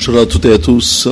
Bonjour à toutes et à tous.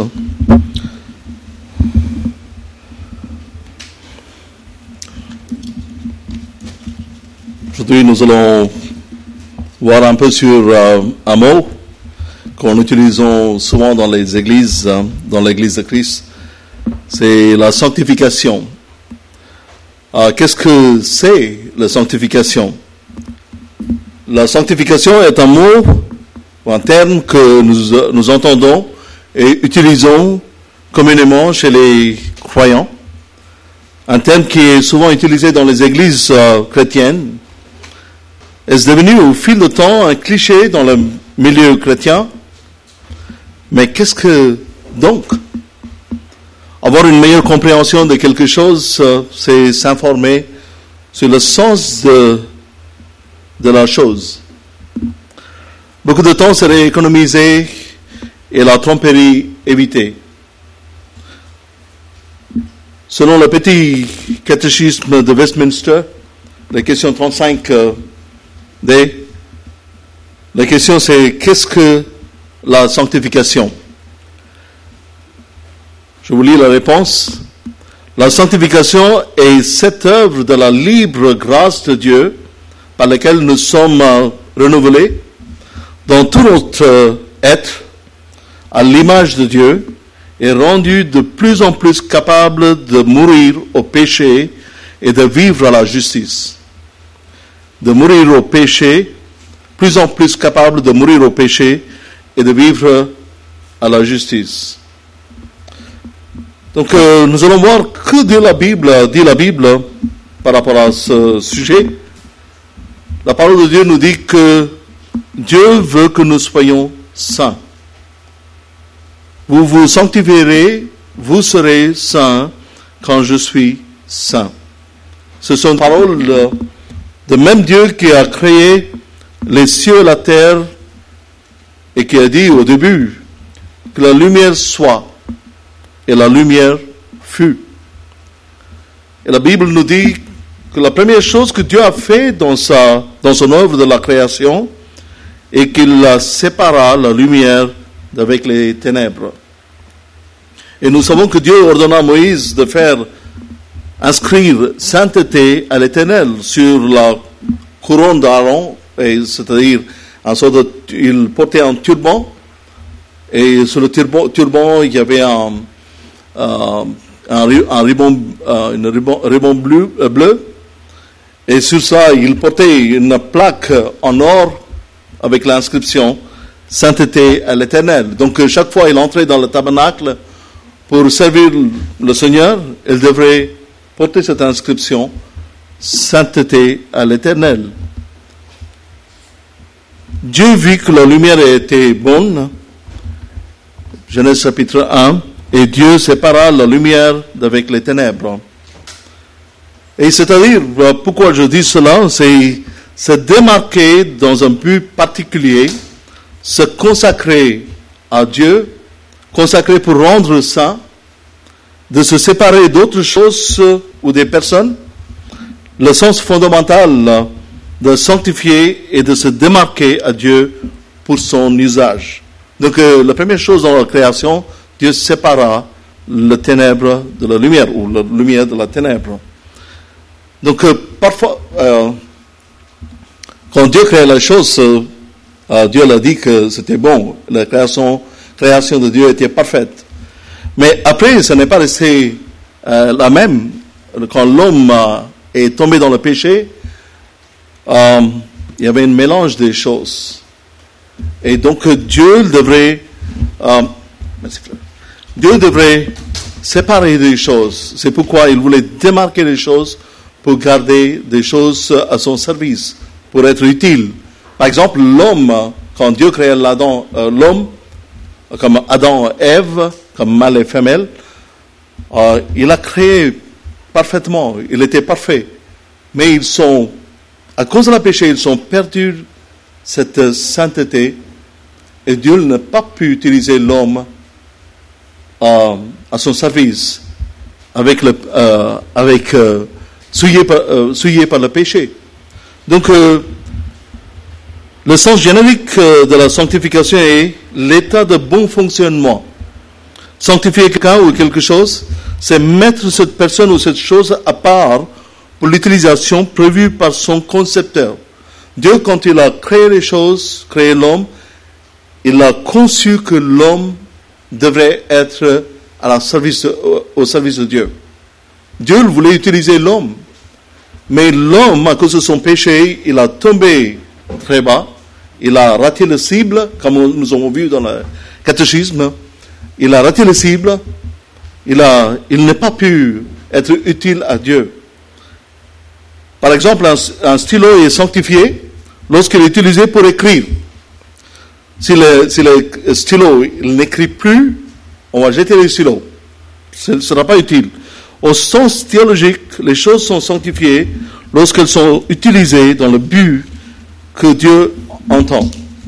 Aujourd'hui, nous allons voir un peu sur un mot qu'on utilise souvent dans les églises, dans l'Église de Christ. C'est la sanctification. Qu'est-ce que c'est la sanctification? La sanctification est un mot, un terme que nous entendons et utilisons communément chez les croyants. Un terme qui est souvent utilisé dans les églises chrétiennes. Est devenu au fil du temps un cliché dans le milieu chrétien. Mais qu'est-ce que donc? Avoir une meilleure compréhension de quelque chose, c'est s'informer sur le sens de la chose. Beaucoup de temps serait économisé et la tromperie évitée. Selon le petit catéchisme de Westminster, la question 35D, la question c'est qu'est-ce que la sanctification? Je vous lis la réponse. La sanctification est cette œuvre de la libre grâce de Dieu par laquelle nous sommes renouvelés dans tout notre être à l'image de Dieu et rendu de plus en plus capable de mourir au péché et de vivre à la justice. De mourir au péché, plus en plus capable de mourir au péché et de vivre à la justice. Donc nous allons voir que dit la Bible par rapport à ce sujet. La parole de Dieu nous dit que Dieu veut que nous soyons saints. Vous vous sanctifierez, vous serez saints quand je suis saint. Ce sont des paroles de même Dieu qui a créé les cieux et la terre et qui a dit au début que la lumière soit et la lumière fut. Et la Bible nous dit que la première chose que Dieu a fait dans son œuvre de la création est qu'il sépara la lumière d'avec les ténèbres. Et nous savons que Dieu ordonna à Moïse de faire inscrire sainteté à l'Éternel sur la couronne d'Aaron, c'est-à-dire il portait un turban, et sur le turban il y avait un ruban bleu, et sur ça il portait une plaque en or avec l'inscription sainteté à l'Éternel. Donc chaque fois il entrait dans le tabernacle pour servir le Seigneur, il devrait porter cette inscription sainteté à l'Éternel. Dieu vit que la lumière était bonne, Genèse chapitre 1, et Dieu sépara la lumière d'avec les ténèbres. Et c'est-à-dire, pourquoi je dis cela, c'est se démarquer dans un but particulier, se consacrer à Dieu, consacrer pour rendre saint, de se séparer d'autres choses ou des personnes, le sens fondamental de sanctifier et de se démarquer à Dieu pour son usage. Donc la première chose dans la création, Dieu sépara le ténèbre de la lumière, ou la lumière de la ténèbre. Donc parfois, quand Dieu crée la chose, Dieu l'a dit que c'était bon, la création de Dieu était parfaite. Mais après, ce n'est pas resté la même. Quand l'homme est tombé dans le péché, il y avait un mélange des choses. Et donc Dieu devrait séparer des choses. C'est pourquoi il voulait démarquer les choses pour garder des choses à son service, pour être utile. Par exemple, l'homme, quand Dieu créait l'homme, comme Adam et Ève, comme mâle et femelle, il a créé parfaitement, il était parfait. Mais à cause de la péché, ils ont perdu cette sainteté et Dieu n'a pas pu utiliser l'homme à son service souillé par le péché. Donc Le sens générique de la sanctification est l'état de bon fonctionnement. Sanctifier quelqu'un ou quelque chose, c'est mettre cette personne ou cette chose à part pour l'utilisation prévue par son concepteur. Dieu, quand il a créé les choses, créé l'homme, il a conçu que l'homme devrait être au service de Dieu. Dieu voulait utiliser l'homme. Mais l'homme, à cause de son péché, il a tombé très bas. Il a raté la cible, comme nous avons vu dans le catéchisme. Il a raté la cible. Il n'a pas pu être utile à Dieu. Par exemple, un stylo est sanctifié lorsqu'il est utilisé pour écrire. Si le stylo n'écrit plus, on va jeter le stylo. Ce ne sera pas utile. Au sens théologique, les choses sont sanctifiées lorsqu'elles sont utilisées dans le but que Dieu entend.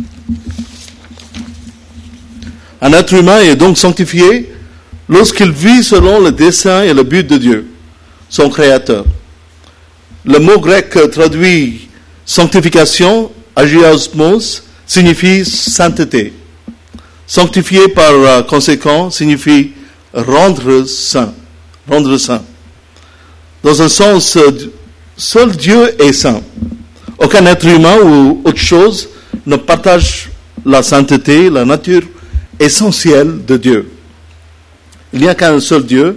Un être humain est donc sanctifié lorsqu'il vit selon le dessein et le but de Dieu, son Créateur. Le mot grec traduit sanctification, agiosmos, signifie sainteté. Sanctifier par conséquent signifie rendre saint. Rendre saint. Dans un sens, seul Dieu est saint. Aucun être humain ou autre chose ne partage la sainteté, la nature essentielle de Dieu. Il n'y a qu'un seul Dieu.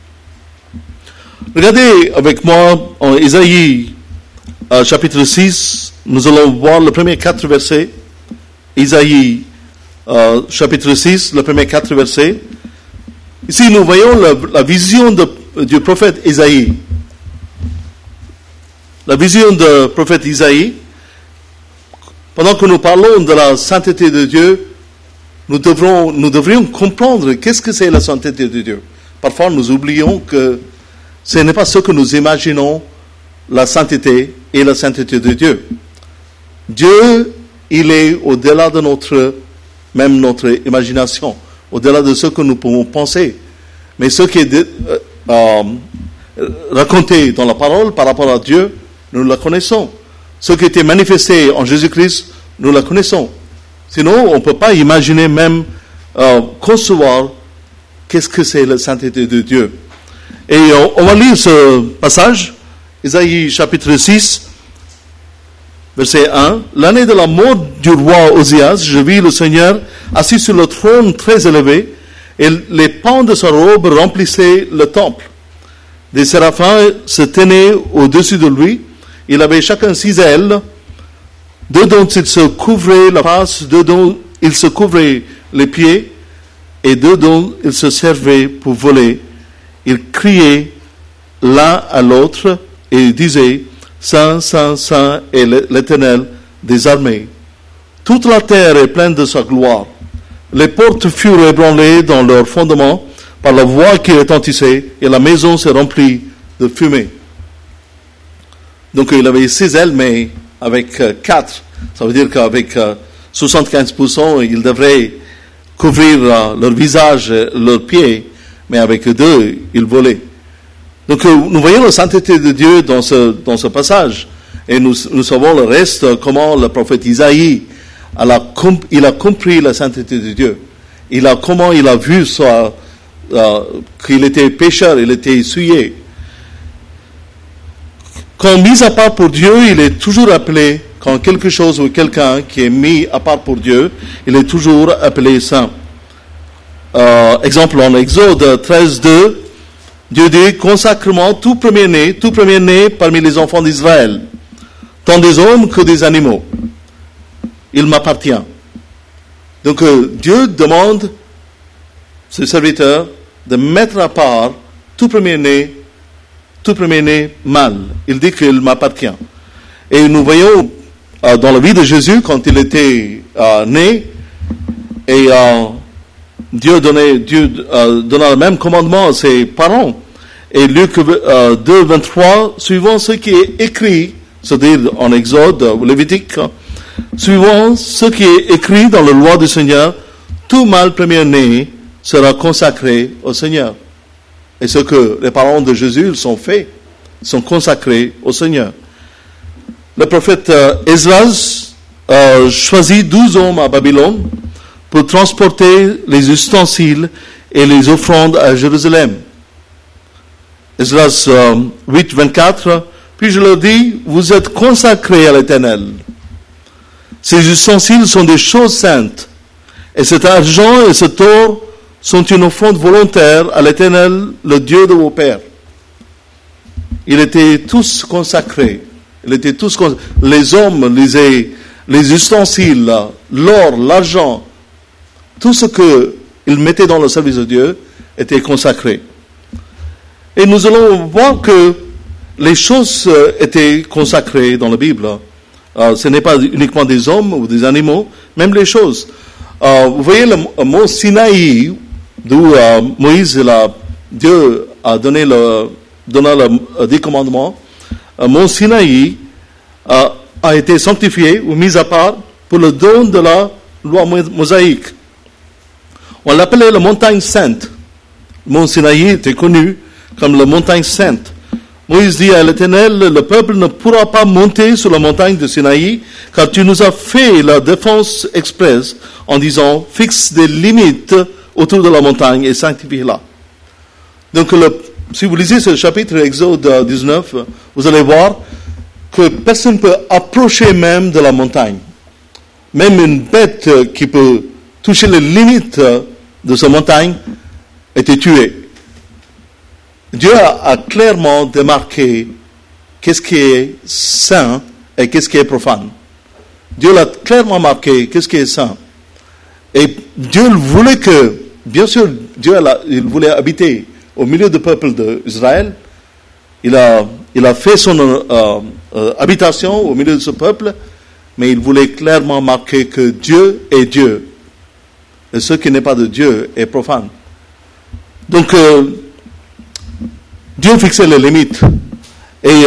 Regardez avec moi en Isaïe chapitre 6, nous allons voir le premier 4 versets. Isaïe chapitre 6, le premier 4 versets. Ici, nous voyons la vision du prophète Isaïe. La vision du prophète Isaïe. Pendant que nous parlons de la sainteté de Dieu, nous devrions comprendre qu'est-ce que c'est la sainteté de Dieu. Parfois, nous oublions que ce n'est pas ce que nous imaginons, la sainteté et la sainteté de Dieu. Dieu, il est au-delà de notre imagination, au-delà de ce que nous pouvons penser. Mais ce qui est raconté dans la parole par rapport à Dieu, nous la connaissons. Ce qui était manifesté en Jésus-Christ, nous la connaissons. Sinon, on ne peut pas imaginer même concevoir qu'est-ce que c'est la sainteté de Dieu. Et on va lire ce passage, Isaïe chapitre 6, verset 1. L'année de la mort du roi Osias, je vis le Seigneur assis sur le trône très élevé, et les pans de sa robe remplissaient le temple. Des séraphins se tenaient au-dessus de lui. Il avait chacun 6 ailes, 2 dont il se couvrait la face, 2 dont il se couvrait les pieds, et 2 dont il se servait pour voler. Il criait l'un à l'autre et disait, Saint, Saint, Saint est l'Éternel des armées. Toute la terre est pleine de sa gloire. Les portes furent ébranlées dans leur fondement par la voix qui retentissait, et la maison s'est remplie de fumée. Donc il avait 6 ailes, mais avec 4. Ça veut dire qu'avec 75%, ils devraient couvrir leur visage, leurs pieds, mais avec 2, ils volaient. Donc nous voyons la sainteté de Dieu dans ce passage. Et nous savons le reste, comment le prophète Isaïe, il a compris la sainteté de Dieu. Comment il a vu qu'il était pécheur, il était essuyé. Quand mis à part pour Dieu, il est toujours appelé, quand quelque chose ou quelqu'un qui est mis à part pour Dieu, il est toujours appelé saint. Exemple en Exode 13:2, Dieu dit, consacre-moi tout premier-né parmi les enfants d'Israël, tant des hommes que des animaux. Il m'appartient. Donc Dieu demande ses serviteurs de mettre à part tout premier-né mâle. Il dit qu'il m'appartient. Et nous voyons dans la vie de Jésus, quand il était né, et Dieu donna le même commandement à ses parents. Et Luc 2:23, suivant ce qui est écrit, c'est-à-dire en Exode ou Lévitique, suivant ce qui est écrit dans la loi du Seigneur, tout mâle premier-né sera consacré au Seigneur. Et ce que les parents de Jésus sont consacrés au Seigneur. Le prophète Esdras, choisit 12 hommes à Babylone pour transporter les ustensiles et les offrandes à Jérusalem. Esdras 8, 24, puis je leur dis, vous êtes consacrés à l'Éternel. Ces ustensiles sont des choses saintes, et cet argent et cet or sont une offrande volontaire à l'Éternel, le Dieu de vos pères. Ils étaient tous consacrés. Les hommes, les ustensiles, l'or, l'argent, tout ce qu'ils mettaient dans le service de Dieu était consacré. Et nous allons voir que les choses étaient consacrées dans la Bible. Ce n'est pas uniquement des hommes ou des animaux, même les choses. Vous voyez le mont Sinaï, d'où Dieu a donné le 10 commandements. Mont Sinaï a été sanctifié ou mis à part pour le don de la loi mosaïque. On l'appelait la montagne sainte. Mont Sinaï était connu comme la montagne sainte. Moïse dit à l'Éternel, le peuple ne pourra pas monter sur la montagne de Sinaï, car tu nous as fait la défense expresse en disant, fixe des limites autour de la montagne et sanctifie-la. Donc, si vous lisez ce chapitre Exode 19, vous allez voir que personne ne peut approcher même de la montagne. Même une bête qui peut toucher les limites de cette montagne était tuée. Dieu a clairement démarqué qu'est-ce qui est saint et qu'est-ce qui est profane. Dieu l'a clairement marqué qu'est-ce qui est saint. Et Dieu voulait que, bien sûr, il voulait habiter au milieu du peuple d'Israël. Il a fait son habitation au milieu de ce peuple, mais il voulait clairement marquer que Dieu est Dieu. Et ce qui n'est pas de Dieu est profane. Donc, Dieu fixait les limites. Et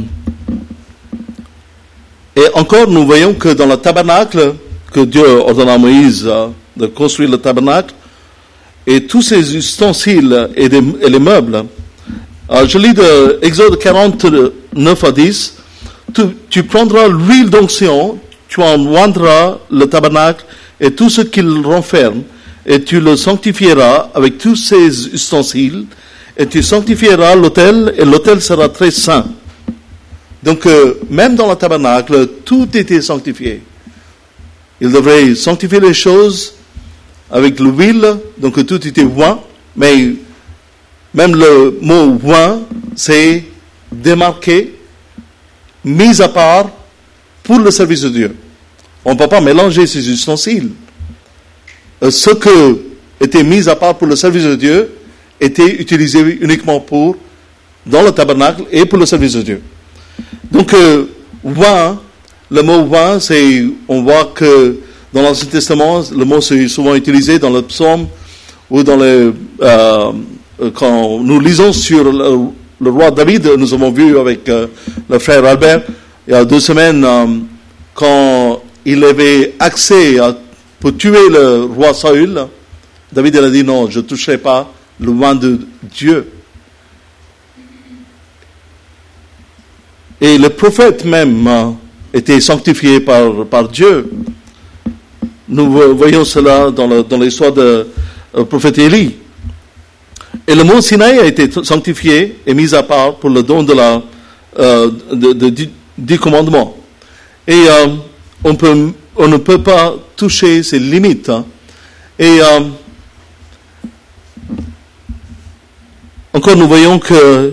encore, nous voyons que dans le tabernacle, que Dieu ordonna à Moïse de construire le tabernacle, et tous ces ustensiles et les meubles, je lis de Exode 49 à 10, tu prendras l'huile d'onction, tu en oindras le tabernacle et tout ce qu'il renferme, et tu le sanctifieras avec tous ces ustensiles, et tu sanctifieras l'autel, et l'autel sera très saint. Donc, même dans le tabernacle, tout était sanctifié. Il devrait sanctifier les choses avec l'huile, donc tout était oint, mais même le mot oint, c'est démarqué, mis à part pour le service de Dieu. On ne peut pas mélanger ces ustensiles. Ce que était mis à part pour le service de Dieu était utilisé uniquement dans le tabernacle et pour le service de Dieu. Donc, oint, le mot oint, on voit que dans l'Ancien Testament, le mot c'est souvent utilisé dans le psaume ou quand nous lisons sur le roi David, nous avons vu avec le frère Albert, il y a 2 semaines, quand il avait accès pour tuer le roi Saül, David a dit non, je ne toucherai pas le oint de Dieu. Et le prophète même était sanctifié par Dieu. Nous voyons cela dans l'histoire du prophète Élie. Et le mont Sinaï a été sanctifié et mis à part pour le don de 10 commandements. Et on ne peut pas toucher ses limites. Et encore, nous voyons que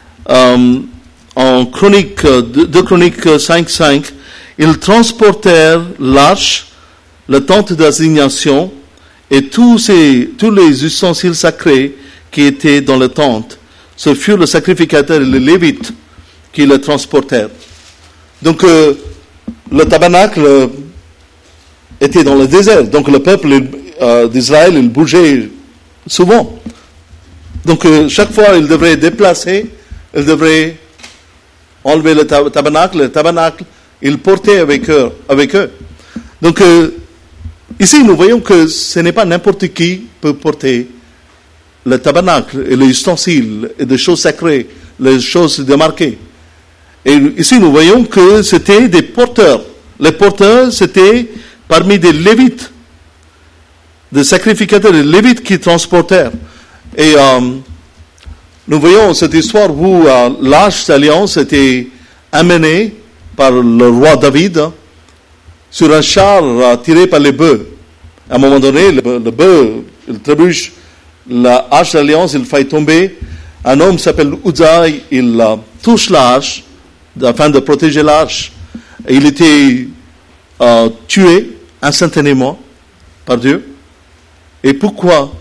en Chronique, 2 Chroniques 5:5, ils transportèrent l'arche, la tente d'assignation et tous les ustensiles sacrés qui étaient dans la tente. Ce furent le sacrificateur et les Lévites qui le transportèrent. Donc, le tabernacle était dans le désert. Donc, le peuple d'Israël, il bougeait souvent. Donc, chaque fois, il devrait déplacer, il devrait enlever le tabernacle, il portait avec eux. Donc, ici, nous voyons que ce n'est pas n'importe qui peut porter le tabernacle et les ustensiles et des choses sacrées, les choses démarquées. Et ici, nous voyons que c'était des porteurs Les porteurs, c'était parmi des Lévites, des sacrificateurs, des Lévites qui transportèrent. Et nous voyons cette histoire où l'Arche d'Alliance était amenée par le roi David sur un char tiré par les bœufs. À un moment donné, le bœuf, il trébuche l'Arche d'Alliance, il fait tomber. Un homme s'appelle Uza, il touche l'Arche afin de protéger l'Arche. Et il était tué instantanément par Dieu. Et pourquoi?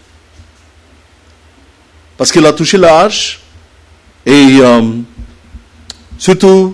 Parce qu'il a touché l'Arche et surtout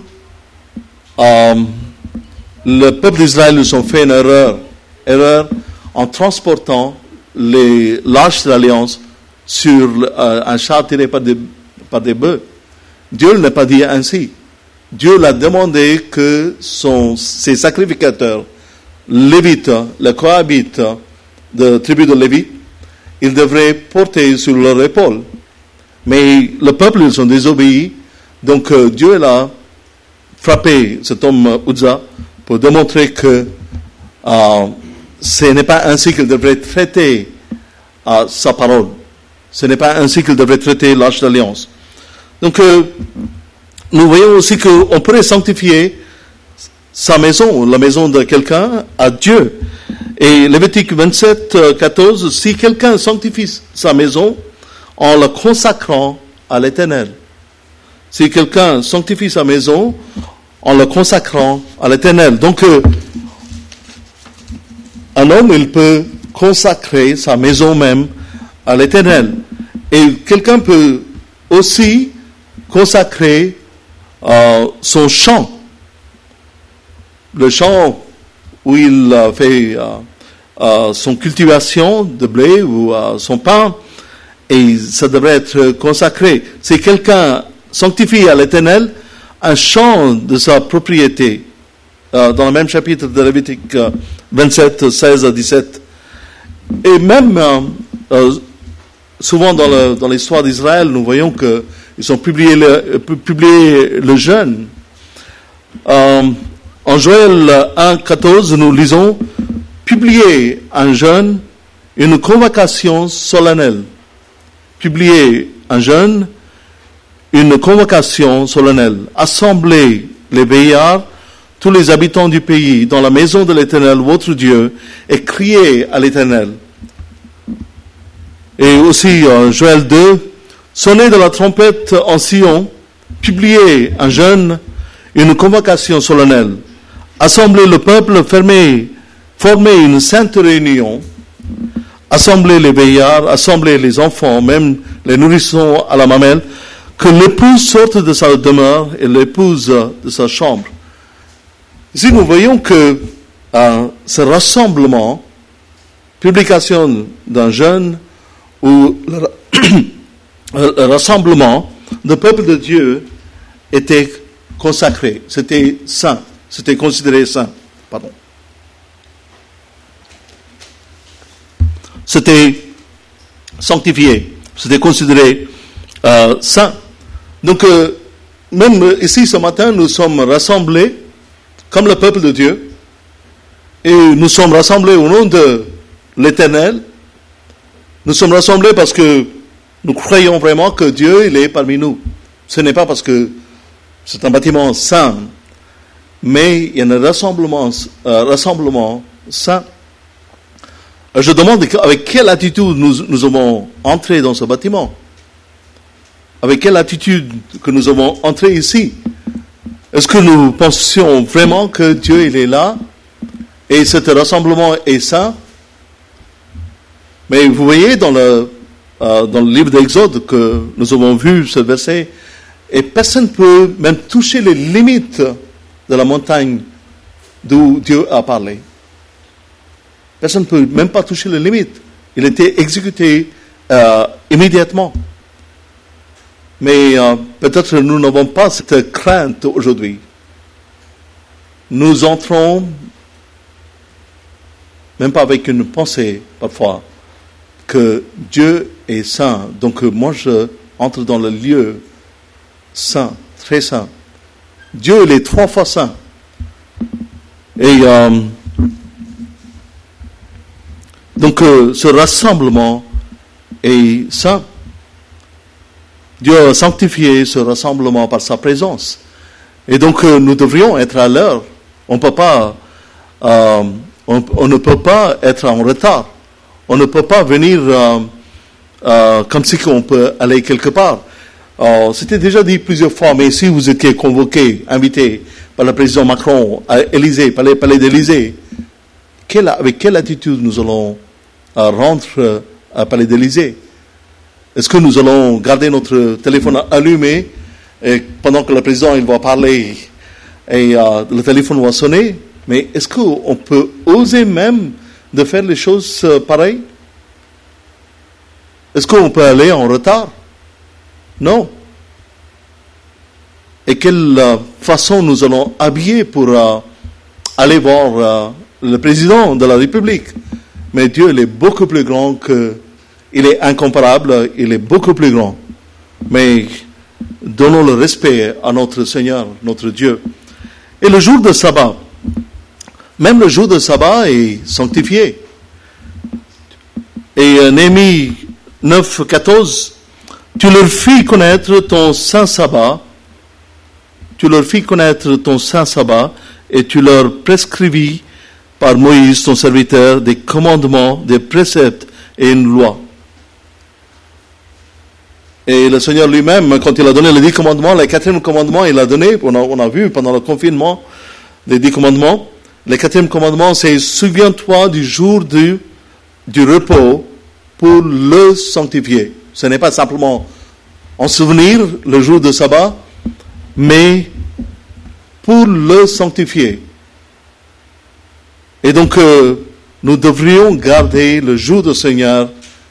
le peuple d'Israël ils ont fait une erreur en transportant l'Arche de l'Alliance sur un char tiré par des bœufs. Dieu n'a pas dit ainsi. Dieu l'a demandé que ses sacrificateurs, Lévites, les Cohabites de tribu de Lévi, ils devraient porter sur leur épaule. Mais le peuple, ils ont désobéi. Donc Dieu a frappé cet homme Uza pour démontrer que ce n'est pas ainsi qu'il devrait traiter sa parole. Ce n'est pas ainsi qu'il devrait traiter l'Arche d'Alliance. Donc nous voyons aussi qu'on pourrait sanctifier sa maison, la maison de quelqu'un, à Dieu. Et Lévitique 27, 14, si quelqu'un sanctifie sa maison en la consacrant à l'Éternel. Si quelqu'un sanctifie sa maison en la consacrant à l'Éternel. Donc, un homme, il peut consacrer sa maison même à l'Éternel. Et quelqu'un peut aussi consacrer son champ. Le champ où il fait son cultivation de blé ou son pain, et ça devrait être consacré. Si quelqu'un sanctifie à l'Éternel un champ de sa propriété, dans le même chapitre de Lévitique 27, 16 à 17, et même souvent dans l'histoire d'Israël, nous voyons qu'ils ont publié le jeûne. En Joël 1, 14, nous lisons « Publier un jeûne, une convocation solennelle. » Publier un jeûne, une convocation solennelle. Assembler les veillards, tous les habitants du pays, dans la maison de l'Éternel, votre Dieu, et crier à l'Éternel. Et aussi, Joël 2, « Sonnez de la trompette en Sion, publier un jeûne, une convocation solennelle. Assembler le peuple, former une sainte réunion, assembler les veillards, assembler les enfants, même les nourrissons à la mamelle, que l'épouse sorte de sa demeure et l'épouse de sa chambre. » Ici, nous voyons que ce rassemblement, publication d'un jeûne, ou le rassemblement du peuple de Dieu était consacré, c'était saint, c'était considéré saint. Pardon. C'était sanctifié, c'était considéré saint. Donc, même ici ce matin, nous sommes rassemblés comme le peuple de Dieu, et nous sommes rassemblés au nom de l'Éternel. Nous sommes rassemblés parce que nous croyons vraiment que Dieu, il est parmi nous. Ce n'est pas parce que c'est un bâtiment saint, mais il y a un rassemblement saint. Je demande avec quelle attitude nous avons entré dans ce bâtiment. Avec quelle attitude que nous avons entré ici. Est-ce que nous pensions vraiment que Dieu il est là et ce rassemblement est saint? Mais vous voyez dans le livre d'Exode que nous avons vu ce verset, et personne ne peut même toucher les limites de la montagne d'où Dieu a parlé. Personne ne peut même pas toucher les limites. Il était exécuté immédiatement. Mais peut-être nous n'avons pas cette crainte aujourd'hui. Nous entrons, même pas avec une pensée parfois, que Dieu est saint. Donc moi je entre dans le lieu saint, très saint. Dieu il est 3 fois saint. Et donc ce rassemblement est saint. Dieu a sanctifié ce rassemblement par sa présence. Et donc nous devrions être à l'heure. On peut pas, on ne peut pas être en retard. On ne peut pas venir comme si on peut aller quelque part. C'était déjà dit plusieurs fois, mais si vous étiez convoqué, invité par le président Macron à Élysée, par les palais d'Élysée, avec quelle attitude nous allons rentrer à palais d'Élysée? Est-ce que nous allons garder notre téléphone allumé et pendant que le président il va parler et le téléphone va sonner? Mais est-ce qu'on peut oser même de faire les choses pareilles? Est-ce qu'on peut aller en retard? Non. Et quelle façon nous allons habiller pour aller voir le président de la République? Mais Dieu, il est beaucoup plus grand il est incomparable, il est beaucoup plus grand. Mais donnons le respect à notre Seigneur, notre Dieu. Et le jour de sabbat, même le jour de sabbat est sanctifié. Et Néhémie 9, 14, tu leur fis connaître ton saint sabbat, et tu leur prescrivis par Moïse, ton serviteur, des commandements, des préceptes et une loi. Et le Seigneur lui-même, quand il a donné les 10 commandements, le 4e commandement, il a donné, on a vu pendant le confinement, les 10 commandements. Le 4e commandement, c'est souviens-toi du jour du repos pour le sanctifier. Ce n'est pas simplement en souvenir le jour de sabbat, mais pour le sanctifier. Et donc, nous devrions garder le jour du Seigneur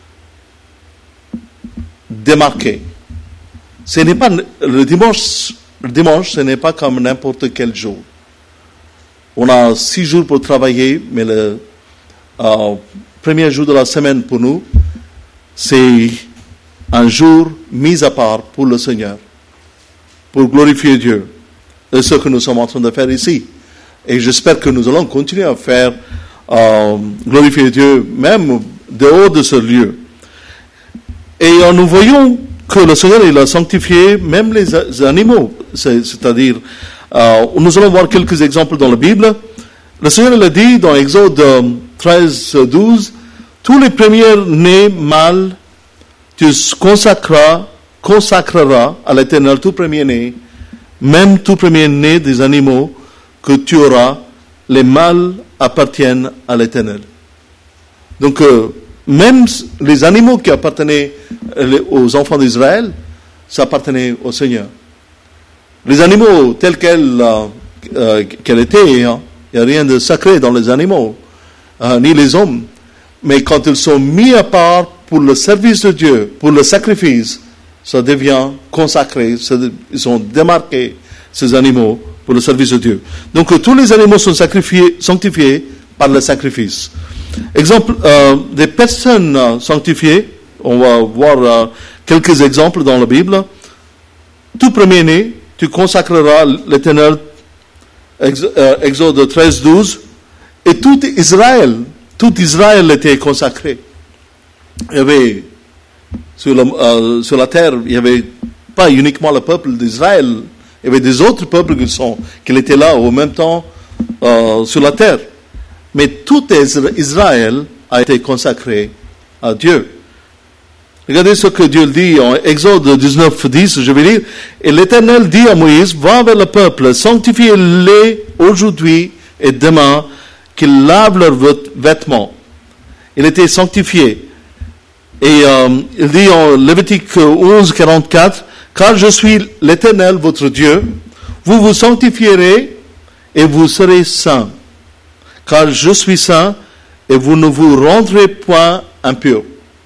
démarqué. Ce n'est pas le dimanche, ce n'est pas comme n'importe quel jour. On a 6 jours pour travailler, mais le premier jour de la semaine pour nous, c'est un jour mis à part pour le Seigneur, pour glorifier Dieu. C'est ce que nous sommes en train de faire ici. Et j'espère que nous allons continuer à faire glorifier Dieu, même dehors de ce lieu. Et nous voyons que le Seigneur, il a sanctifié même les animaux. C'est-à-dire, nous allons voir quelques exemples dans la Bible. Le Seigneur, il a dit dans Exode 13, 12, tous les premiers-nés mâles, tu consacreras à l'Éternel tout premier-né, même tout premier-né des animaux que tu auras, les mâles appartiennent à l'Éternel. Donc, même les animaux qui appartenaient aux enfants d'Israël, ça appartenait au Seigneur. Les animaux tels qu'elles étaient, il n'y a rien de sacré dans les animaux, ni les hommes. Mais quand ils sont mis à part pour le service de Dieu, pour le sacrifice, ça devient consacré, ils sont démarqués, ces animaux, pour le service de Dieu. Donc tous les animaux sont sanctifiés par le sacrifice. Exemple, des personnes sanctifiées, on va voir quelques exemples dans la Bible. Tout premier-né, tu consacreras l'Éternel, Exode 13, 12, et tout Israël était consacré. Il y avait, sur la terre, il n'y avait pas uniquement le peuple d'Israël, il y avait des autres peuples qui étaient là au même temps sur la terre. Mais tout Israël a été consacré à Dieu. Regardez ce que Dieu dit en Exode 19, 10, je vais lire. Et l'Éternel dit à Moïse, va vers le peuple, sanctifie-les aujourd'hui et demain, qu'ils lavent leurs vêtements. Il était sanctifié. Et il dit en Lévitique 11, 44, car je suis l'Éternel, votre Dieu, vous vous sanctifierez et vous serez saints. Car je suis saint et vous ne vous rendrez point impurs.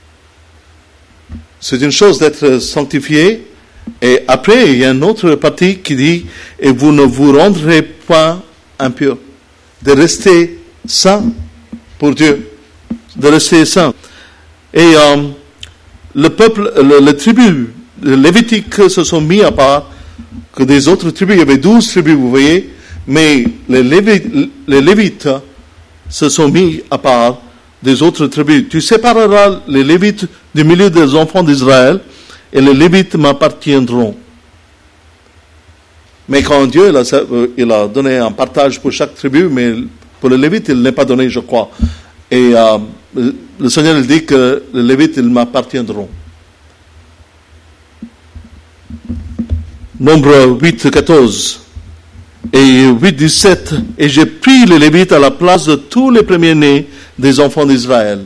C'est une chose d'être sanctifié, et après il y a une autre partie qui dit et vous ne vous rendrez point impurs. De rester saint pour Dieu, de rester saint. Et le peuple, les tribus lévitiques se sont mis à part que des autres tribus. Il y avait 12 tribus, vous voyez, Mais les Lévites se sont mis à part des autres tribus. Tu sépareras les Lévites du milieu des enfants d'Israël, et les Lévites m'appartiendront. Mais quand Dieu il a donné un partage pour chaque tribu, mais pour les Lévites, il ne l'a pas donné, je crois. Et le Seigneur il dit que les Lévites, ils m'appartiendront. Nombre 8, 14 et 8, 17. Et j'ai pris les Lévites à la place de tous les premiers-nés des enfants d'Israël.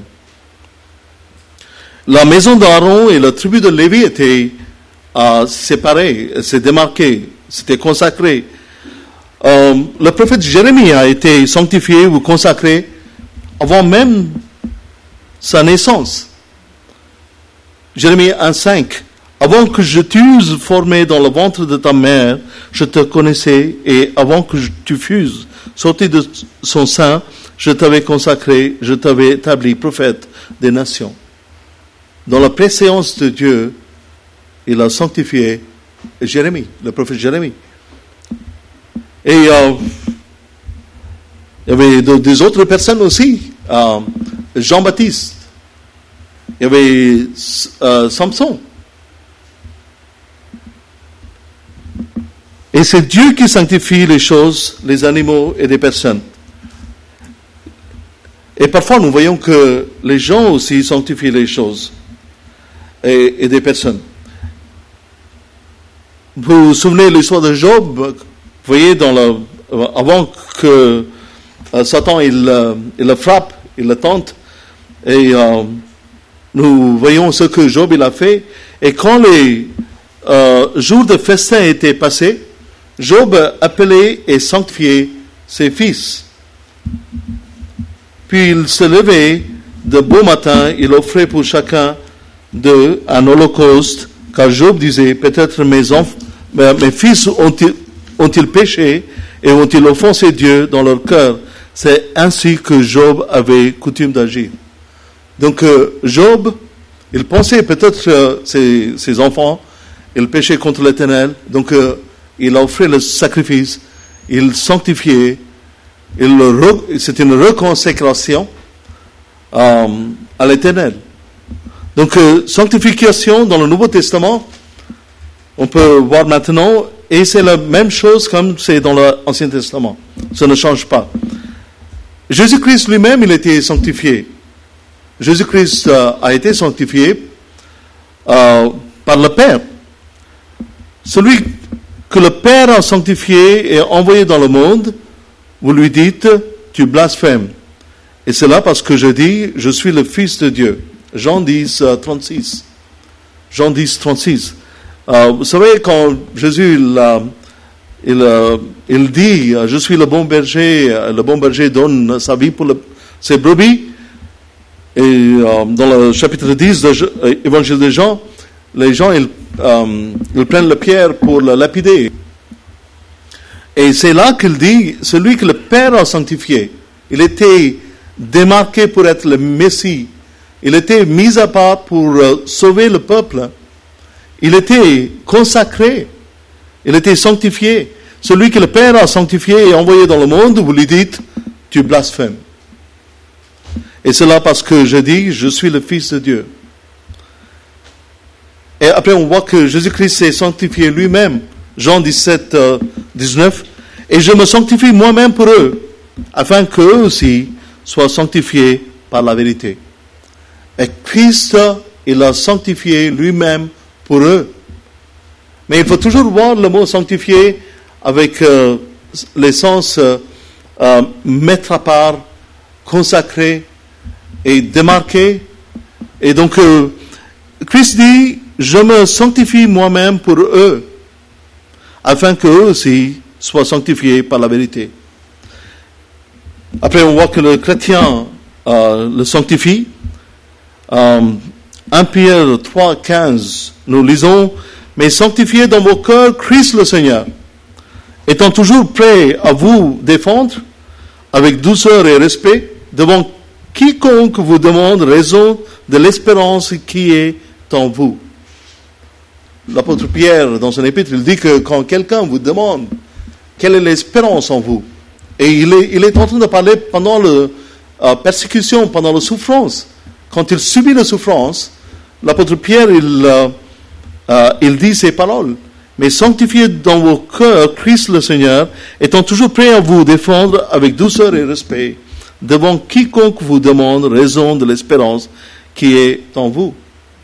La maison d'Aaron et la tribu de Lévi étaient séparées, s'est démarquées, s'étaient consacrées. Le prophète Jérémie a été sanctifié ou consacré avant même sa naissance. Jérémie 1,5. Avant que je t'eusse formé dans le ventre de ta mère, je te connaissais, et avant que tu fusses sorti de son sein, je t'avais consacré, je t'avais établi prophète des nations. Dans la préséance de Dieu, il a sanctifié Jérémie, le prophète Jérémie. Et il y avait des autres personnes aussi. Jean-Baptiste. Il y avait Samson. Et c'est Dieu qui sanctifie les choses, les animaux et les personnes. Et parfois nous voyons que les gens aussi sanctifient les choses et des personnes. Vous vous souvenez de l'histoire de Job? Vous voyez, avant que Satan il le frappe, il le tente, et nous voyons ce que Job il a fait. Et quand les jours de festin étaient passés, Job appelait et sanctifiait ses fils. Puis il se levait de beau matin, il offrait pour chacun d'eux un holocauste, car Job disait, peut-être mes fils ont-ils péché et ont-ils offensé Dieu dans leur cœur. C'est ainsi que Job avait coutume d'agir. Donc Job, il pensait peut-être ses enfants, il péchait contre l'Éternel, donc il offrait le sacrifice, il sanctifiait, c'était une reconsécration à l'Éternel. Donc sanctification dans le Nouveau Testament, on peut voir maintenant, et c'est la même chose comme c'est dans l'Ancien Testament. Ça ne change pas. Jésus-Christ lui-même, il était sanctifié. Jésus-Christ a été sanctifié par le Père. Celui que le Père a sanctifié et envoyé dans le monde, vous lui dites, tu blasphèmes. Et c'est là parce que je dis, je suis le Fils de Dieu. Jean 10, 36. Jean 10, 36. Vous savez, quand Jésus il dit, je suis le bon berger donne sa vie pour ses brebis. Et dans le chapitre 10 de l'Évangile de Jean, les gens, ils prennent la pierre pour la lapider. Et c'est là qu'il dit, celui que le Père a sanctifié, il était démarqué pour être le Messie. Il était mis à part pour sauver le peuple. Il était consacré. Il était sanctifié. Celui que le Père a sanctifié et envoyé dans le monde, vous lui dites, tu blasphèmes. Et c'est là parce que je dis, je suis le Fils de Dieu. Et après, on voit que Jésus-Christ s'est sanctifié lui-même. Jean 17, 19. Et je me sanctifie moi-même pour eux, afin qu'eux aussi soient sanctifiés par la vérité. Et Christ, il a sanctifié lui-même pour eux. Mais il faut toujours voir le mot sanctifié avec l'essence mettre à part, consacrer et démarquer. Et donc, Christ dit, je me sanctifie moi-même pour eux, afin qu'eux aussi soient sanctifiés par la vérité. Après, on voit que le chrétien le sanctifie. 1 Pierre 3, 15, nous lisons, mais sanctifiez dans vos cœurs Christ le Seigneur, étant toujours prêt à vous défendre avec douceur et respect devant quiconque vous demande raison de l'espérance qui est en vous. L'apôtre Pierre, dans son épître, il dit que quand quelqu'un vous demande quelle est l'espérance en vous. Et il est en train de parler pendant la persécution, pendant la souffrance. Quand il subit la souffrance, l'apôtre Pierre, il dit ces paroles. Mais sanctifiez dans vos cœurs Christ le Seigneur, étant toujours prêt à vous défendre avec douceur et respect, devant quiconque vous demande raison de l'espérance qui est en vous.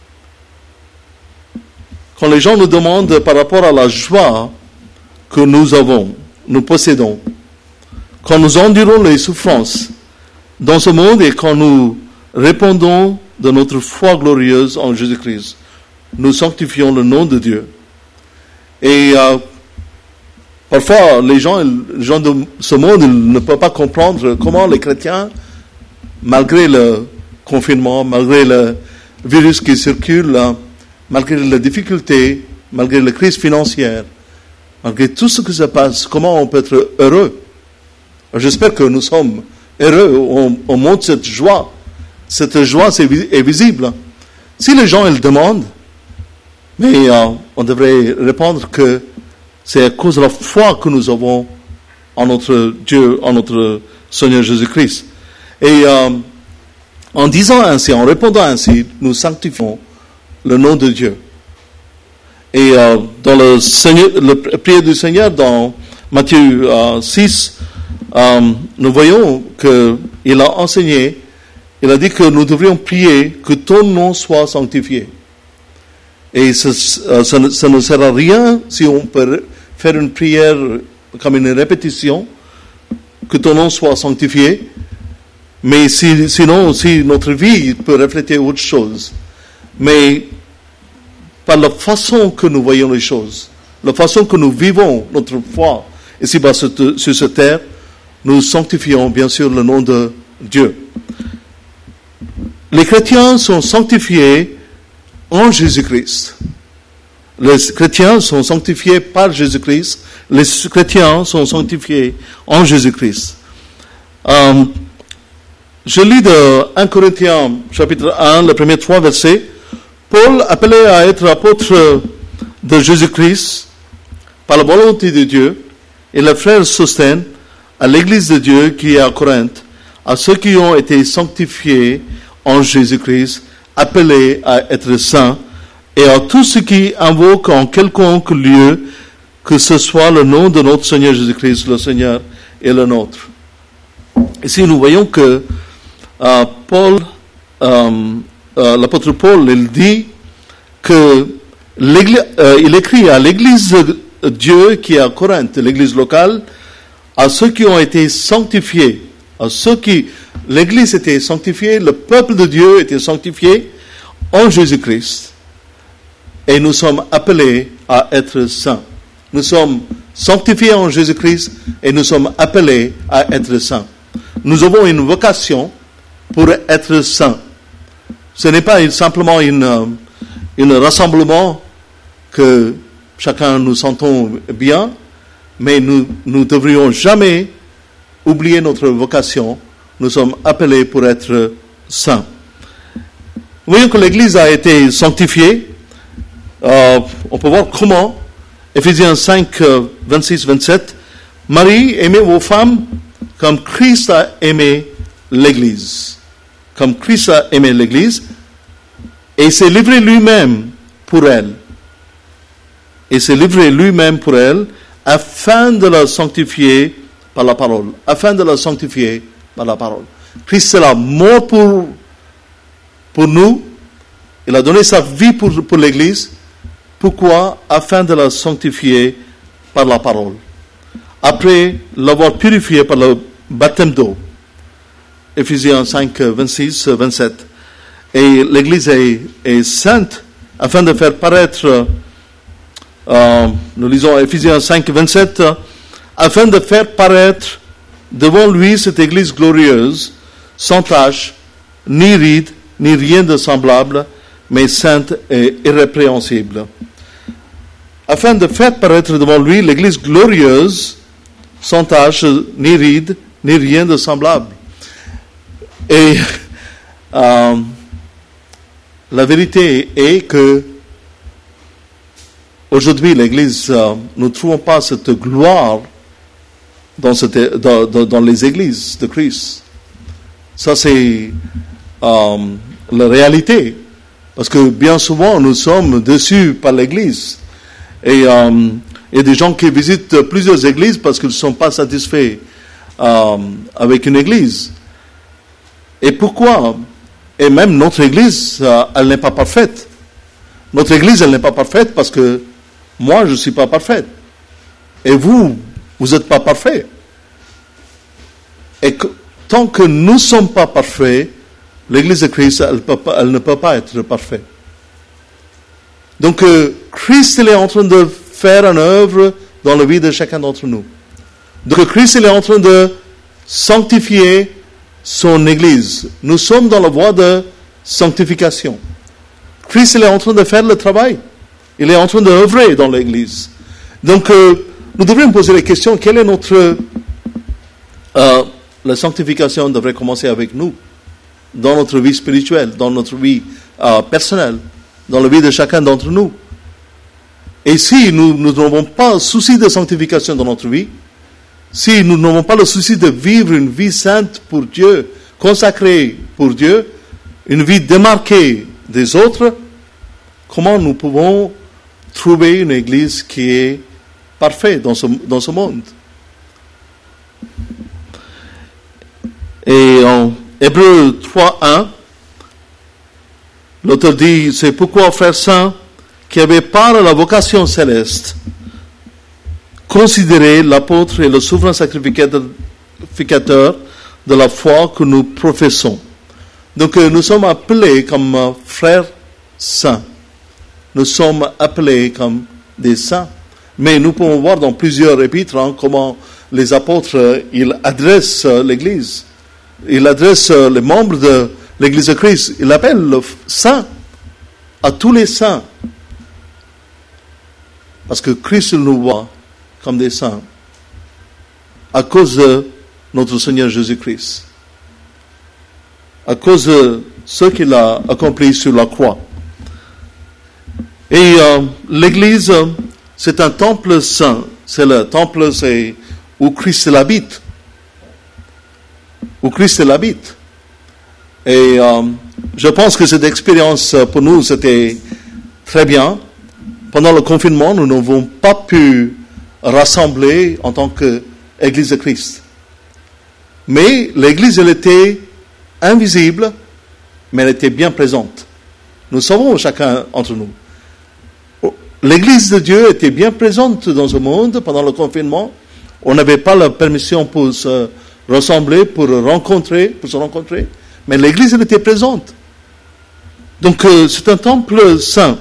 Quand les gens nous demandent par rapport à la joie que nous possédons, quand nous endurons les souffrances dans ce monde et quand nous répondons de notre foi glorieuse en Jésus-Christ, nous sanctifions le nom de Dieu. Et parfois, les gens de ce monde ne peuvent pas comprendre comment les chrétiens, malgré le confinement, malgré le virus qui circule, malgré les difficultés, malgré la crise financière, malgré tout ce qui se passe, comment on peut être heureux. J'espère que nous sommes heureux, on montre cette joie. Cette joie est visible. Si les gens ils demandent, mais on devrait répondre que c'est à cause de la foi que nous avons en notre Dieu, en notre Seigneur Jésus-Christ. Et en disant ainsi, en répondant ainsi, nous sanctifions le nom de Dieu. Et dans le prière du Seigneur, dans Matthieu 6, nous voyons qu'il a enseigné, il a dit que nous devrions prier que ton nom soit sanctifié. Et ça ne sert à rien si on peut faire une prière comme une répétition, que ton nom soit sanctifié, mais sinon aussi notre vie peut refléter autre chose. Mais par la façon que nous voyons les choses, la façon que nous vivons notre foi ici-bas sur cette terre, nous sanctifions bien sûr le nom de Dieu. Les chrétiens sont sanctifiés en Jésus-Christ. Les chrétiens sont sanctifiés par Jésus-Christ. Les chrétiens sont sanctifiés en Jésus-Christ. Je lis de 1 Corinthiens chapitre 1, les premiers 3 versets. Paul, appelé à être apôtre de Jésus-Christ par la volonté de Dieu, et les frères Sosthène, à l'église de Dieu qui est à Corinthe, à ceux qui ont été sanctifiés en Jésus-Christ, appelés à être saints, et à tous ceux qui invoquent en quelconque lieu que ce soit le nom de notre Seigneur Jésus-Christ, le Seigneur et le nôtre. Ici, nous voyons que l'apôtre Paul, il dit que il écrit à l'église de Dieu qui est à Corinthe, l'église locale, à ceux qui ont été sanctifiés, l'église était sanctifiée, le peuple de Dieu était sanctifié en Jésus-Christ. Et nous sommes appelés à être saints. Nous sommes sanctifiés en Jésus-Christ et nous sommes appelés à être saints. Nous avons une vocation pour être saints. Ce n'est pas simplement un rassemblement que chacun nous sentons bien, mais nous ne devrions jamais oublier notre vocation. Nous sommes appelés pour être saints. Nous voyons que l'Église a été sanctifiée. On peut voir comment. Éphésiens 5, 26, 27. Marie, aimez vos femmes comme Christ a aimé l'Église. Comme Christ a aimé l'Église. Et s'est livré lui-même pour elle. Et s'est livré lui-même pour elle afin de la sanctifier par la parole. Afin de la sanctifier par la parole. Christ est mort pour nous. Il a donné sa vie pour l'Église. Pourquoi? Afin de la sanctifier par la parole. Après l'avoir purifiée par le baptême d'eau. Éphésiens 5, 26, 27. Et l'Église est sainte afin de faire paraître, nous lisons Éphésiens 5, 27, afin de faire paraître devant lui cette Église glorieuse, sans tache, ni ride, ni rien de semblable, mais sainte et irrépréhensible. Afin de faire paraître devant lui l'Église glorieuse, sans tache, ni ride, ni rien de semblable. Et la vérité est que aujourd'hui l'Église, nous ne trouvons pas cette gloire dans les églises de Christ. Ça, c'est la réalité. Parce que bien souvent, nous sommes déçus par l'église. Et il y a des gens qui visitent plusieurs églises parce qu'ils ne sont pas satisfaits avec une église. Et pourquoi? Et même notre église, elle n'est pas parfaite. Notre église, elle n'est pas parfaite parce que moi, je ne suis pas parfaite. Et vous n'êtes pas parfait. Et tant que nous ne sommes pas parfaits, l'église de Christ, elle ne peut pas être parfaite. Donc, Christ, il est en train de faire une œuvre dans la vie de chacun d'entre nous. Donc, Christ, il est en train de sanctifier son église. Nous sommes dans la voie de sanctification. Christ, il est en train de faire le travail. Il est en train d'œuvrer dans l'église. Donc, nous devrions poser la question, quelle est notre... la sanctification devrait commencer avec nous, dans notre vie spirituelle, dans notre vie personnelle, dans la vie de chacun d'entre nous. Et si nous n'avons pas le souci de sanctification dans notre vie, si nous n'avons pas le souci de vivre une vie sainte pour Dieu, consacrée pour Dieu, une vie démarquée des autres, comment nous pouvons trouver une église qui est parfaite dans ce monde? Et en Hébreux 3:1, l'auteur dit, c'est pourquoi, frères saints, qui avaient part à la vocation céleste, considérez l'apôtre et le souverain sacrificateur de la foi que nous professons. Donc nous sommes appelés comme frères saints. Nous sommes appelés comme des saints. Mais nous pouvons voir dans plusieurs épîtres comment les apôtres ils adressent l'Église. Ils adressent les membres de l'Église de Christ. Ils appellent le saint à tous les saints. Parce que Christ nous voit comme des saints à cause de notre Seigneur Jésus-Christ. À cause de ce qu'il a accompli sur la croix. Et l'Église, c'est un temple saint. C'est le temple, c'est où Christ l'habite. Où Christ l'habite. Et je pense que cette expérience pour nous, c'était très bien. Pendant le confinement, nous n'avons pas pu rassembler en tant qu'Église de Christ. Mais l'Église, elle était invisible, mais elle était bien présente. Nous savons chacun entre nous. L'Église de Dieu était bien présente dans ce monde pendant le confinement. On n'avait pas la permission pour se rassembler, pour se rencontrer. Mais l'Église, elle était présente. Donc, c'est un temple saint.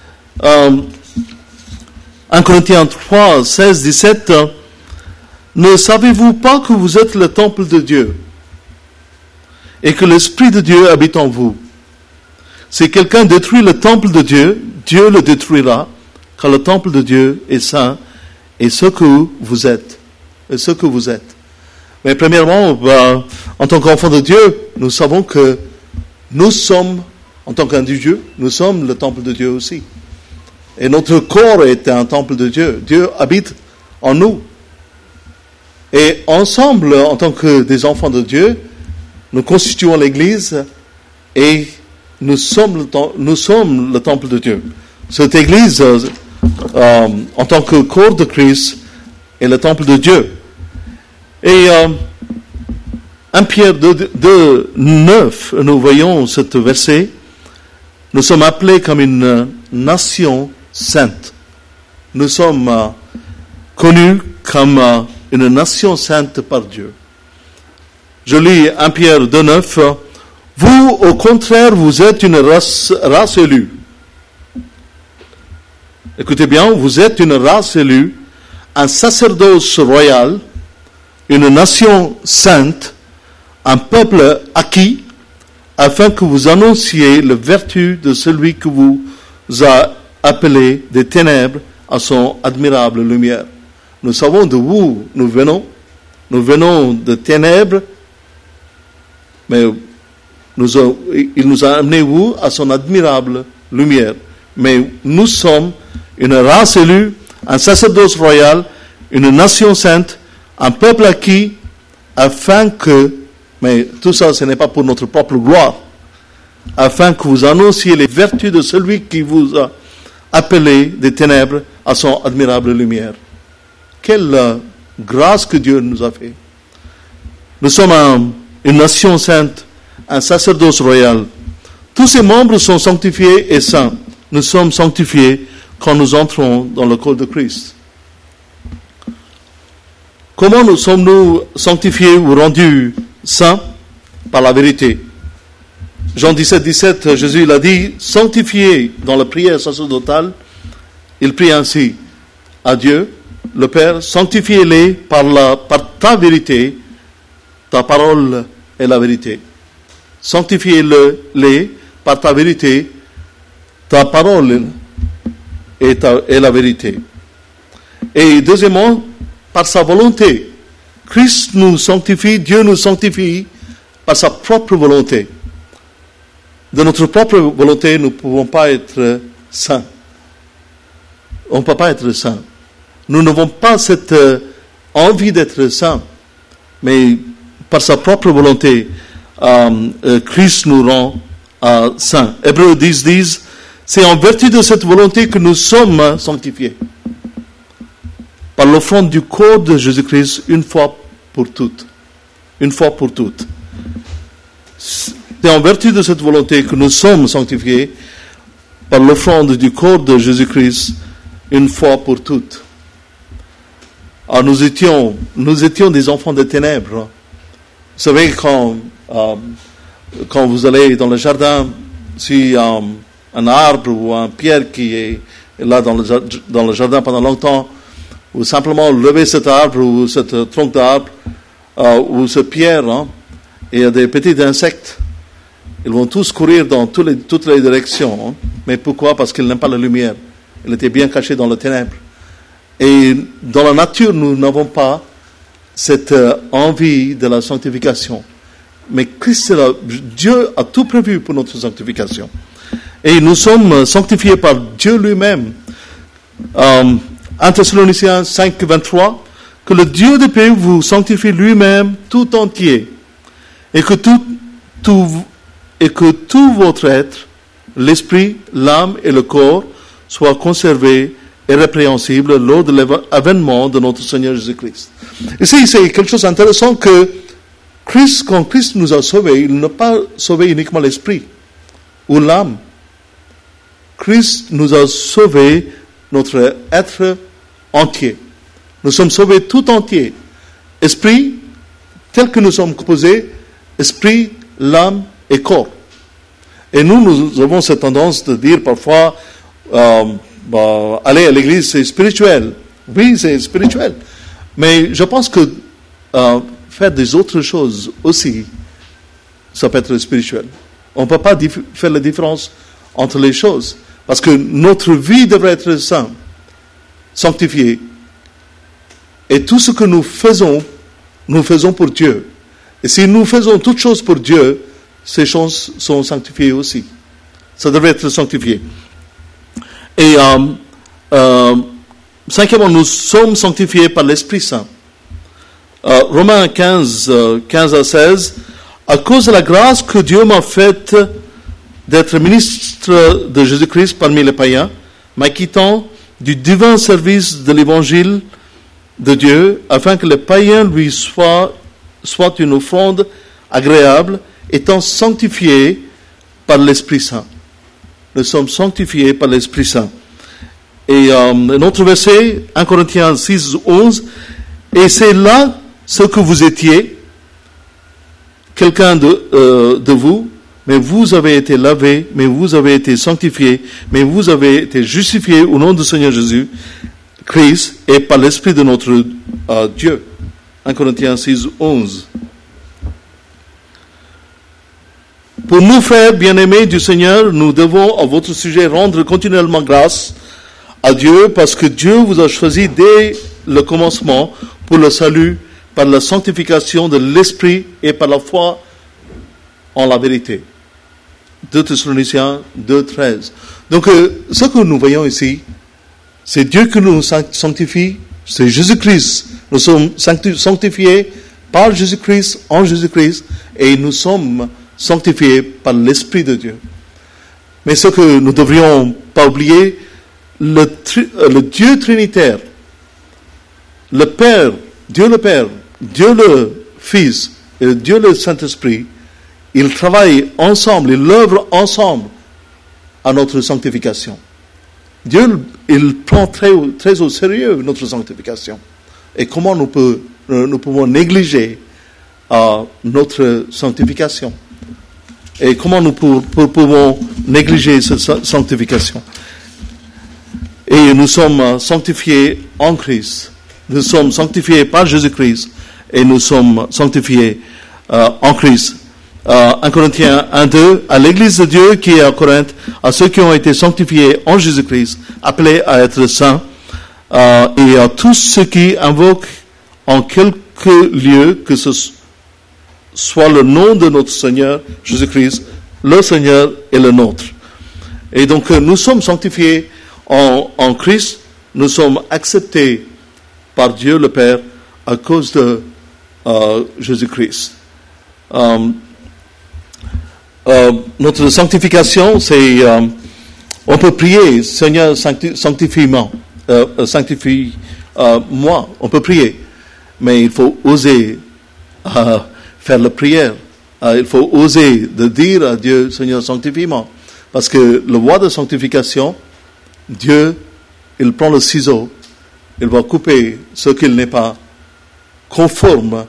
1 Corinthiens 3, 16, 17. Ne savez-vous pas que vous êtes le temple de Dieu et que l'Esprit de Dieu habite en vous? Si quelqu'un détruit le temple de Dieu, Dieu le détruira, car le temple de Dieu est saint et ce que vous êtes. Et ce que vous êtes. Mais premièrement, en tant qu'enfants de Dieu, nous savons que nous sommes, en tant qu'individus, nous sommes le temple de Dieu aussi. Et notre corps est un temple de Dieu. Dieu habite en nous. Et ensemble, en tant que des enfants de Dieu, nous constituons l'Église et nous sommes le temple de Dieu. Cette Église, en tant que corps de Christ, est le temple de Dieu. Et 1 Pierre 2, 9, nous voyons ce verset. Nous sommes appelés comme une nation sainte. Nous sommes connus comme une nation sainte par Dieu. Je lis 1 Pierre 2, 9. Vous, au contraire, vous êtes une race élue. Écoutez bien, vous êtes une race élue, un sacerdoce royal, une nation sainte, un peuple acquis, afin que vous annonciez la vertu de celui qui vous a appelé des ténèbres à son admirable lumière. Nous savons d'où nous venons. Nous venons de ténèbres, mais il nous a amenés où? À son admirable lumière. Mais nous sommes une race élue, un sacerdoce royal, une nation sainte, un peuple acquis, afin que, mais tout ça, ce n'est pas pour notre propre gloire, afin que vous annonciez les vertus de celui qui vous a appelé des ténèbres à son admirable lumière. Quelle grâce que Dieu nous a fait. Nous sommes une nation sainte, un sacerdoce royal. Tous ses membres sont sanctifiés et saints. Nous sommes sanctifiés quand nous entrons dans le corps de Christ. Comment nous sommes-nous sanctifiés ou rendus saints? Par la vérité. Jean 17, Jésus l'a dit, sanctifiés dans la prière sacerdotale, il prie ainsi à Dieu, le Père, sanctifiez-les par ta vérité, ta parole est la vérité. Sanctifiez-les par ta vérité, ta parole est la vérité. Et deuxièmement, par sa volonté. Christ nous sanctifie, Dieu nous sanctifie par sa propre volonté. De notre propre volonté, nous ne pouvons pas être saints. On ne peut pas être saints. Nous n'avons pas cette envie d'être saints, mais par sa propre volonté, Christ nous rend saints. Hébreux 10, c'est en vertu de cette volonté que nous sommes sanctifiés. Par l'offrande du corps de Jésus-Christ une fois pour toutes. Une fois pour toutes. C'est en vertu de cette volonté que nous sommes sanctifiés par l'offrande du corps de Jésus-Christ une fois pour toutes. Alors nous étions des enfants des ténèbres. Vous savez, quand vous allez dans le jardin, si un arbre ou un pierre qui est là dans le jardin pendant longtemps, ou simplement lever cet arbre ou cette tronc d'arbre ou cette pierre, et il y a des petits insectes, ils vont tous courir dans toutes les directions. Mais pourquoi? Parce qu'ils n'aiment pas la lumière. Il était bien caché dans les ténèbres. Et dans la nature, nous n'avons pas cette envie de la sanctification. Mais Dieu a tout prévu pour notre sanctification. Et nous sommes sanctifiés par Dieu lui-même. 1 Thessaloniciens 5, 23, que le Dieu de paix vous sanctifie lui-même tout entier, et que tout votre être, l'esprit, l'âme et le corps, soient conservés irrépréhensibles lors de l'avènement de notre Seigneur Jésus-Christ. Ici, c'est quelque chose d'intéressant que quand Christ nous a sauvés, il n'a pas sauvé uniquement l'esprit ou l'âme. Christ nous a sauvés notre être entier. Nous sommes sauvés tout entier. Esprit, tel que nous sommes composés, esprit, l'âme et corps. Et nous avons cette tendance de dire parfois, aller à l'église, c'est spirituel. Oui, c'est spirituel. Mais je pense que faire des autres choses aussi, ça peut être spirituel. On ne peut pas faire la différence entre les choses. Parce que notre vie devrait être sainte, sanctifiée. Et tout ce que nous faisons pour Dieu. Et si nous faisons toutes choses pour Dieu, ces choses sont sanctifiées aussi. Ça devrait être sanctifié. Et cinquièmement, nous sommes sanctifiés par l'Esprit Saint. Romains 15 à 16, à cause de la grâce que Dieu m'a faite d'être ministre de Jésus-Christ parmi les païens, m'acquittant du divin service de l'évangile de Dieu, afin que les païens lui soient une offrande agréable, étant sanctifiés par l'Esprit Saint. Nous sommes sanctifiés par l'Esprit Saint. Et un autre verset, 1 Corinthiens 6, 11, et c'est là ce que vous étiez, quelqu'un de vous, mais vous avez été lavé, mais vous avez été sanctifié, mais vous avez été justifié au nom du Seigneur Jésus, Christ, et par l'Esprit de notre Dieu. 1 Corinthiens 6, 11. Pour nous, frères bien-aimés du Seigneur, nous devons à votre sujet rendre continuellement grâce à Dieu, parce que Dieu vous a choisi dès le commencement pour le salut, par la sanctification de l'Esprit et par la foi en la vérité. 2 Thessaloniciens 2, 13. Donc, ce que nous voyons ici, c'est Dieu qui nous sanctifie, c'est Jésus-Christ Nous sommes sanctifiés par Jésus-Christ, en Jésus-Christ, et nous sommes sanctifiés par l'Esprit de Dieu. Mais ce que nous ne devrions pas oublier, le Dieu trinitaire, le Père, Dieu le Fils et Dieu le Saint-Esprit, ils travaillent ensemble, ils œuvrent ensemble à notre sanctification. Dieu, il prend très au sérieux notre sanctification. Et comment nous pouvons négliger notre sanctification? Et comment nous pouvons négliger cette sanctification? Et nous sommes sanctifiés en Christ. Nous sommes sanctifiés par Jésus-Christ. Et nous sommes sanctifiés en Christ. 1 Corinthiens 1:2, à l'Église de Dieu qui est à Corinthe, à ceux qui ont été sanctifiés en Jésus-Christ, appelés à être saints, et à tous ceux qui invoquent en quelque lieu que ce soit le nom de notre Seigneur Jésus-Christ, le Seigneur et le nôtre. Et donc nous sommes sanctifiés en Christ, nous sommes acceptés par Dieu le Père à cause de Jésus-Christ. Notre sanctification, c'est, on peut prier, Seigneur, sanctifie-moi, on peut prier, mais il faut oser faire la prière. Il faut oser de dire à Dieu, Seigneur, sanctifie-moi, parce que le voie de sanctification, Dieu, il prend le ciseau, il va couper ce qu'il n'est pas conforme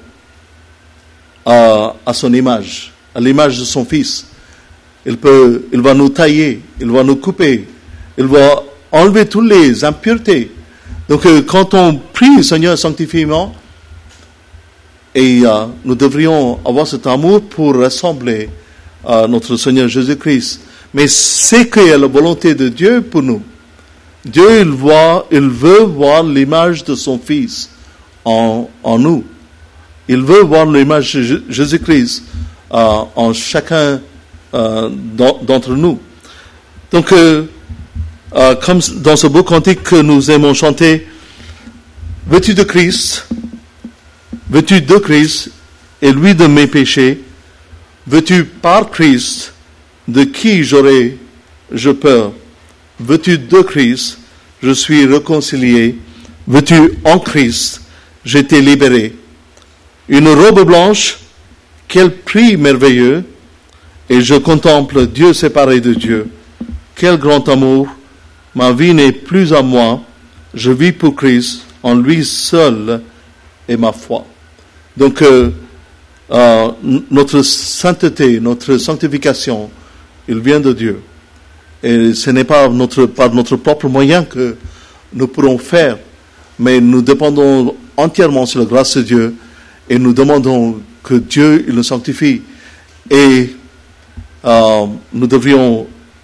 à son image, à l'image de son Fils. Il va nous tailler, il va nous couper, il va enlever toutes les impuretés. Donc quand on prie, Seigneur, sanctifie-moi, et nous devrions avoir cet amour pour ressembler à notre Seigneur Jésus-Christ. Mais c'est qu'il y a la volonté de Dieu pour nous. Dieu, il veut voir l'image de son Fils en nous. Il veut voir l'image de Jésus-Christ en chacun d'entre nous. Donc, comme dans ce beau cantique que nous aimons chanter, vêtu de Christ et lui de mes péchés, vêtu par Christ, de qui j'aurais-je peur? Vêtu de Christ, je suis réconcilié, vêtu en Christ, j'étais libéré. Une robe blanche, quel prix merveilleux, et je contemple Dieu séparé de Dieu. Quel grand amour, ma vie n'est plus à moi, je vis pour Christ, en lui seul est ma foi. Donc, notre sainteté, notre sanctification, il vient de Dieu. Et ce n'est pas par notre propre moyen que nous pourrons faire, mais nous dépendons entièrement sur la grâce de Dieu et nous demandons que Dieu il nous sanctifie. Et nous devrions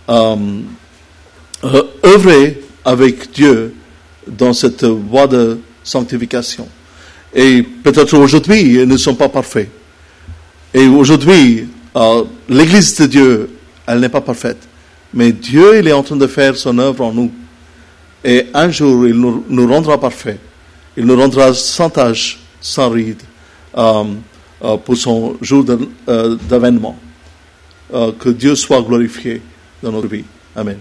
œuvrer avec Dieu dans cette voie de sanctification. Et peut-être aujourd'hui, nous ne sommes pas parfaits. Et aujourd'hui, l'Église de Dieu, elle n'est pas parfaite. Mais Dieu, il est en train de faire son œuvre en nous. Et un jour, il nous rendra parfaits. Il nous rendra sans tache, sans ride, pour son jour d'avènement. Que Dieu soit glorifié dans notre vie. Amen.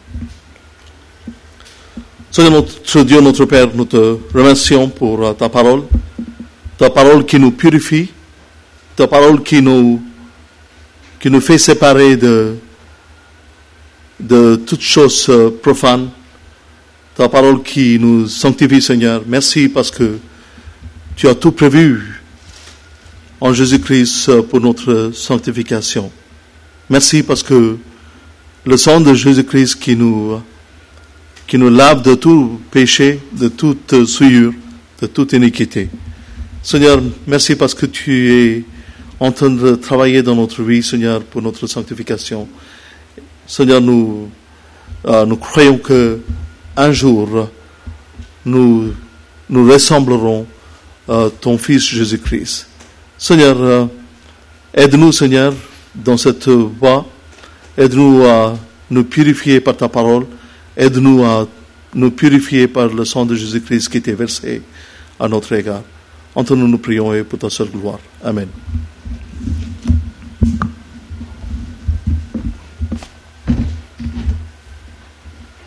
Seigneur notre Dieu, notre Père, nous te remercions pour ta parole qui nous purifie, ta parole qui nous fait séparer de toutes choses profanes, ta parole qui nous sanctifie, Seigneur. Merci parce que tu as tout prévu en Jésus-Christ pour notre sanctification. Merci parce que le sang de Jésus-Christ qui nous lave de tout péché, de toute souillure, de toute iniquité. Seigneur, merci parce que tu es en train de travailler dans notre vie, Seigneur, pour notre sanctification. Seigneur, nous croyons que un jour, nous ressemblerons à ton Fils Jésus-Christ. Seigneur, aide-nous, Seigneur, dans cette voie. Aide-nous à nous purifier par ta parole. Aide-nous à nous purifier par le sang de Jésus-Christ qui était versé à notre égard. Entre nous, nous prions et pour ta seule gloire. Amen.